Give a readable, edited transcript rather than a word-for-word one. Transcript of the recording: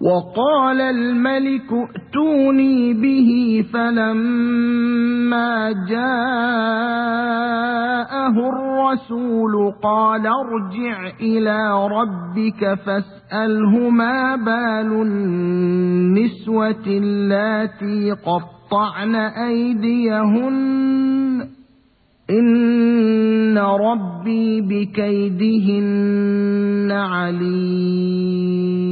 وقال الملك ائتوني به فلما جاءه الرسول قال ارجع إلى ربك فاسأله ما بال النسوة اللاتي قطعن أيديهن إن ربي بكيدهن عليم.